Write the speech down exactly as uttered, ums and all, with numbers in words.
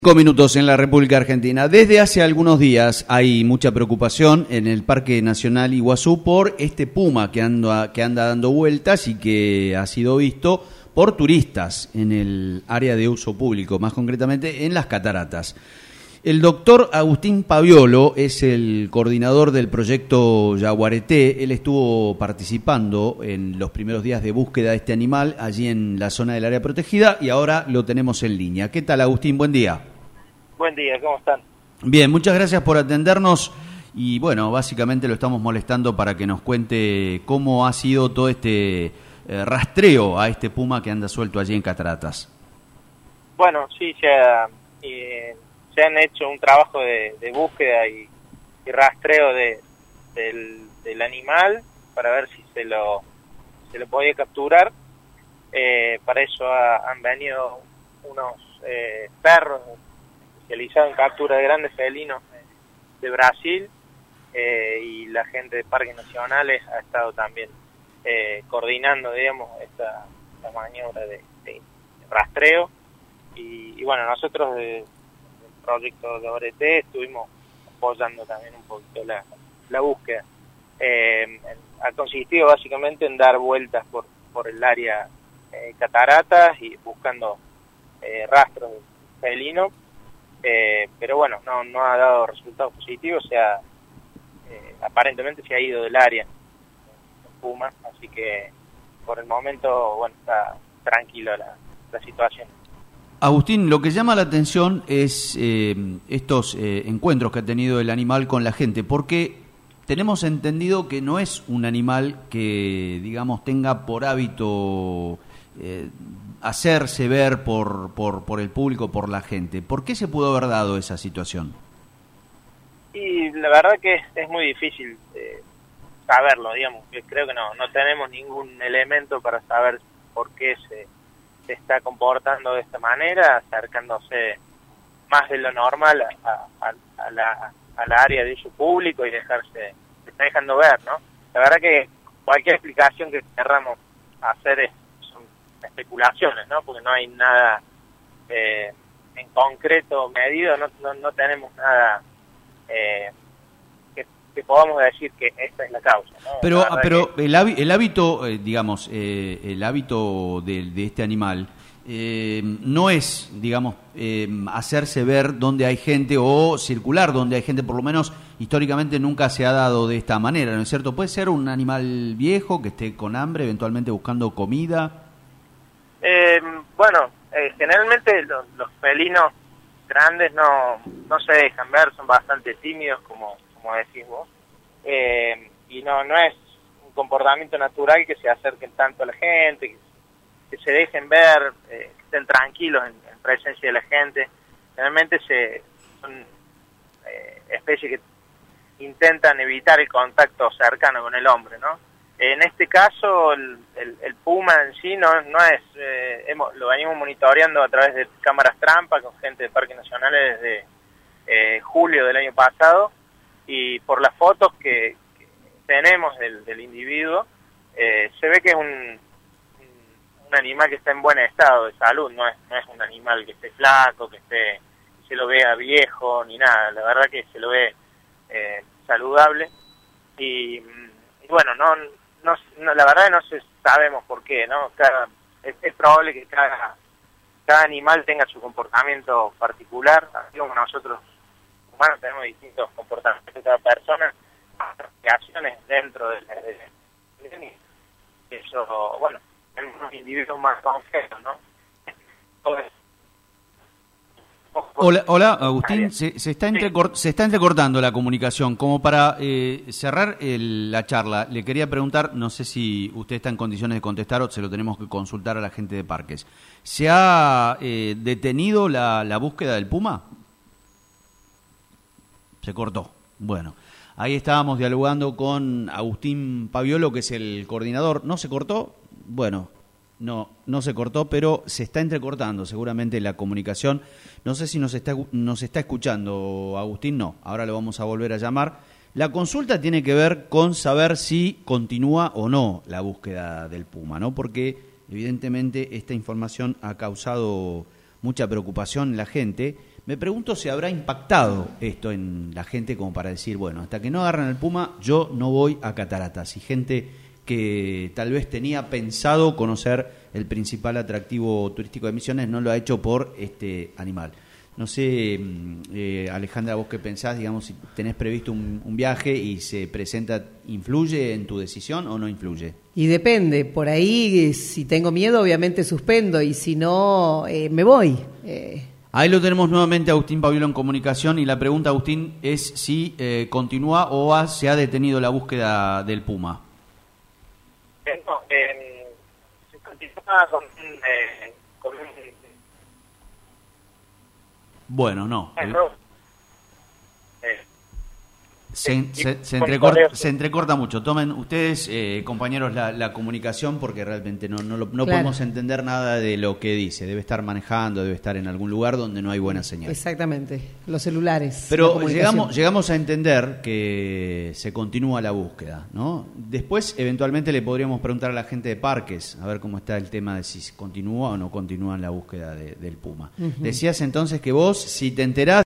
Cinco minutos en la República Argentina. Desde hace algunos días hay mucha preocupación en el Parque Nacional Iguazú por este puma que anda, que anda dando vueltas y que ha sido visto por turistas en el área de uso público, más concretamente en las cataratas. El doctor Agustín Paviolo es el coordinador del proyecto Yaguareté. Él estuvo participando en los primeros días de búsqueda de este animal allí en la zona del área protegida y ahora lo tenemos en línea. ¿Qué tal, Agustín? Buen día. Buen día, ¿cómo están? Bien, muchas gracias por atendernos y bueno, básicamente lo estamos molestando para que nos cuente cómo ha sido todo este eh, rastreo a este puma que anda suelto allí en Cataratas. Bueno, sí, se, ha, eh, se han hecho un trabajo de, de búsqueda y, y rastreo de, del, del animal para ver si se lo, se lo podía capturar. Eh, para eso ha, han venido unos eh, perros especializado en captura de grandes felinos de Brasil eh, y la gente de Parques Nacionales ha estado también eh, coordinando, digamos, esta, esta maniobra de, de rastreo y, y bueno, nosotros del de proyecto de Yaguareté estuvimos apoyando también un poquito la, la búsqueda. Eh, ha consistido básicamente en dar vueltas por, por el área eh, cataratas y buscando eh, rastros de felinos. Eh, pero bueno, no, no ha dado resultados positivos, o sea, eh, aparentemente se ha ido del área el puma, así que por el momento, bueno, está tranquilo la, la situación. Agustín, lo que llama la atención es eh, estos eh, encuentros que ha tenido el animal con la gente, porque tenemos entendido que no es un animal que, digamos, tenga por hábito eh, hacerse ver por, por, por el público, por la gente. ¿Por qué se pudo haber dado esa situación? Y la verdad que es, es muy difícil eh, saberlo, digamos, que creo que no, no tenemos ningún elemento para saber por qué se, se está comportando de esta manera, acercándose más de lo normal a, a, a, la, a la área de uso público y dejarse, se está dejando ver, ¿no? La verdad que cualquier explicación que querramos hacer es especulaciones, ¿no? Porque no hay nada eh, en concreto medido, no, no, no tenemos nada eh, que, que podamos decir que esta es la causa, ¿no? Pero, la pero que... el, el hábito, eh, digamos, eh, el hábito de, de este animal eh, no es, digamos, eh, hacerse ver donde hay gente o circular donde hay gente, por lo menos históricamente nunca se ha dado de esta manera, ¿no es cierto? Puede ser un animal viejo que esté con hambre, eventualmente buscando comida. Eh, bueno, eh, generalmente los, los felinos grandes no, no se dejan ver, son bastante tímidos, como, como decís vos, eh, y no, no es un comportamiento natural que se acerquen tanto a la gente, que, que se dejen ver, eh, que estén tranquilos en, en presencia de la gente. Generalmente se, son eh, especies que intentan evitar el contacto cercano con el hombre, ¿no? En este caso, el, el, el puma en sí no, no es, eh, hemos, lo venimos monitoreando a través de cámaras trampa con gente de Parques Nacionales desde eh, julio del año pasado, y por las fotos que, que tenemos del, del individuo, eh, se ve que es un, un animal que está en buen estado de salud, no es, no es un animal que esté flaco, que esté, que se lo vea viejo, ni nada, la verdad que se lo ve eh, saludable, y, y bueno, no... No, no, la verdad no sé, sabemos por qué, ¿no? Cada, es, es probable que cada, cada animal tenga su comportamiento particular, así como nosotros humanos tenemos distintos comportamientos de cada persona, reacciones dentro de la... De, de, eso, bueno, tenemos unos individuos más concretos, ¿no? Entonces, Hola, hola Agustín, se, se, está entrecort, se está entrecortando la comunicación. Como para eh, cerrar el, la charla, le quería preguntar, no sé si usted está en condiciones de contestar o se lo tenemos que consultar a la gente de Parques. ¿Se ha eh, detenido la, la búsqueda del puma? Se cortó. Bueno, ahí estábamos dialogando con Agustín Paviolo, que es el coordinador. ¿No se cortó? Bueno, no, no se cortó, pero se está entrecortando seguramente la comunicación. No sé si nos está, nos está escuchando, Agustín, no. Ahora lo vamos a volver a llamar. La consulta tiene que ver con saber si continúa o no la búsqueda del puma, ¿no? Porque evidentemente esta información ha causado mucha preocupación en la gente, Me pregunto si habrá impactado esto en la gente como para decir, bueno, hasta que no agarran el puma, yo no voy a cataratas. Y gente que tal vez tenía pensado conocer el principal atractivo turístico de Misiones no lo ha hecho por este animal. No sé, eh, Alejandra, vos qué pensás, digamos, si tenés previsto un, un viaje y se presenta, ¿influye en tu decisión o no influye? Y depende, por ahí si tengo miedo obviamente suspendo y si no eh, me voy. Eh. Ahí lo tenemos nuevamente a Agustín Pavilo en comunicación y la pregunta, Agustín, es si eh, continúa o ha, se ha detenido la búsqueda del puma. Eh, no, eh, se continúa con, eh, con un... Bueno, no. Eh, no. Eh, Se, se, se, entrecorta, se entrecorta mucho. Tomen ustedes, eh, compañeros, la, la comunicación porque realmente no, no, lo, no claro. podemos entender nada de lo que dice. Debe estar manejando, debe estar en algún lugar donde no hay buena señal. Exactamente, los celulares. Pero llegamos, llegamos a entender que se continúa la búsqueda, ¿no? Después, eventualmente, le podríamos preguntar a la gente de parques, a ver cómo está el tema de si continúa o no continúa la búsqueda de, del puma. Uh-huh. Decías entonces que vos, si te enterás